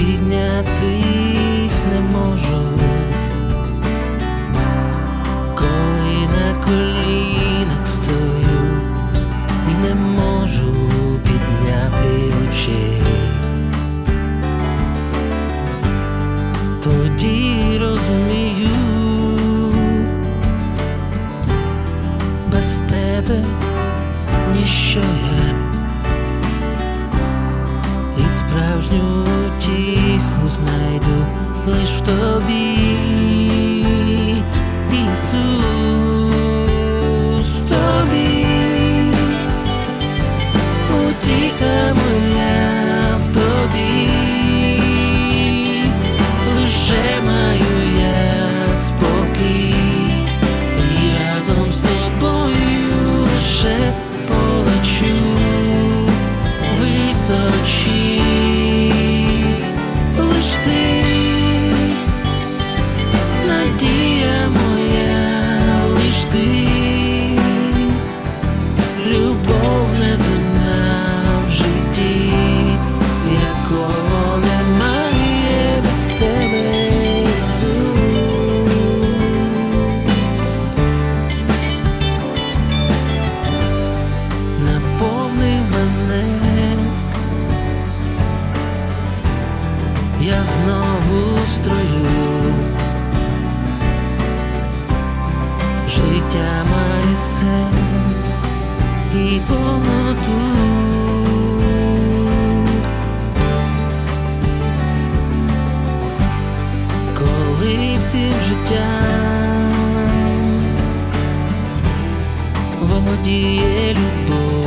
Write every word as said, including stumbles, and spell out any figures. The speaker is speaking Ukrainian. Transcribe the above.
піднятись не можу, коли на колінах стою і не можу підняти очей. Тоді розумію, без тебе ніщо я, і справжню утіху знайду лиш в тобі, Ісус, в тобі. Утіха моя в тобі, лише маю я спокій, і разом з тобою лише полечу височі. Лиш ти, надія моя, лиш ти, любов неземна в житті, якого немає без тебе, Ісус. Наповни мене, я знову строю, життя має сенс і повноту. Коли всім життям володіє любов,